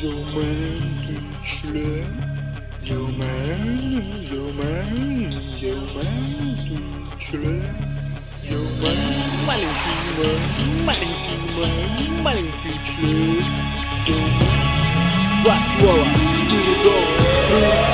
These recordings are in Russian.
маленький член, маленький член, маленький член, два слова, Спиридон.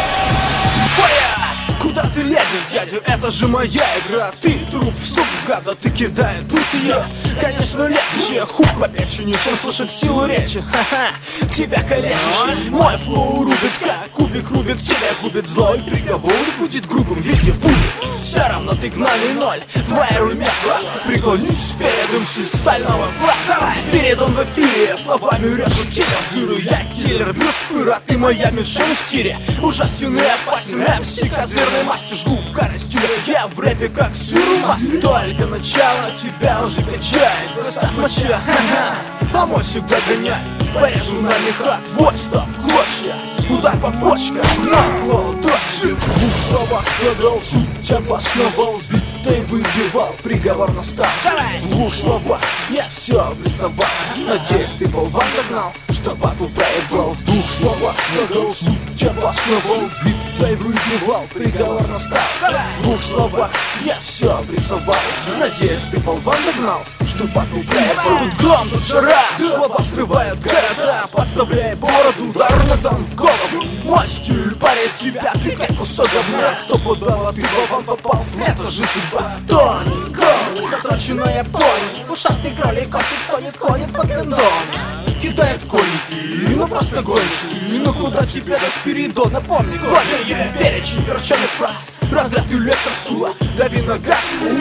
Куда ты лезешь, дядя? Это же моя игра. Ты труп в суп, гада, ты кидает тут я. Конечно, легче, хук по печени, чем слышать силу речи. Ха-ха, тебя калечишь. Мой флоу рубит, как кубик рубит, тебя губит. Злой приговор будет грубым, везде будет. Все равно ты гнали ноль, твоя ремесла. Преклонись перед МС стального класса. Спиридон в эфире, словами режу тебя в дыру. Я киллер, без пыра, ты моя мишень в тире. Ужасен и опасен, МС козырной масти. Жгу коростью, я в рэпе как сыр в масле. Только начало тебя уже качает. Заставь моча, ха-ха, а мой всегда гоняет. Порежу на меха, твой став в клочья. Удар по почкам, на флоу точит. В двух словах слагал суть опасного битой выбивал, приговор настал. В двух словах я все обрисовал. Надеюсь, ты болван догнал, что батл проебал. В двух словах слагал суть опасного битой выбивал, приговор настал. В двух словах я все обрисовал. Надеюсь, ты болван догнал, что батл проебал. Тут гром, тут жара, слова взрывают города, подставляя бороду, удар ногам в голову. Мой стиль парит тебя, ты как кусок говна. Стопудово ты болван попал, это же судьба. Тоненько, затраченная пони, ушастый кролик косит, клонит по гондону. Кидает коники, ну просто гонишь ты. Ну куда тебе до Спиридона, помни, главное перечень перченых фраз. Разряд электро стула, дави на газ.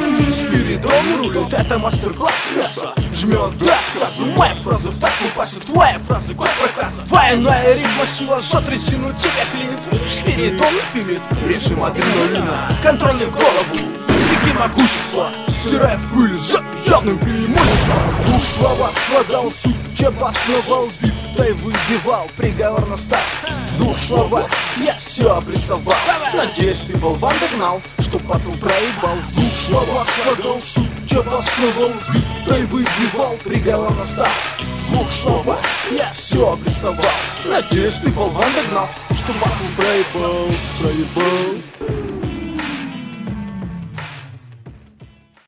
Спиридон рулит, это мастер-класс мяса. Жмет до отказа, моя фраза в такт упасит. Твоя фраза как проказа. Двойная ритма сила жжет резину, тебя клинит. Спиридон пилит, режим адреналина. Контрольный в голову, фиги могущества. Стирая в пыль за явным преимуществом. В двух словах слагал суть опасного битой выбивал, приговор настал. В двух словах я все обрисовал. Надеюсь, ты болван догнал, что батл проебал. В двух словах слагал суть опасного битой выбивал, приговор настал. В двух словах я все обрисовал. Надеюсь, ты болван догнал, что батл проебал.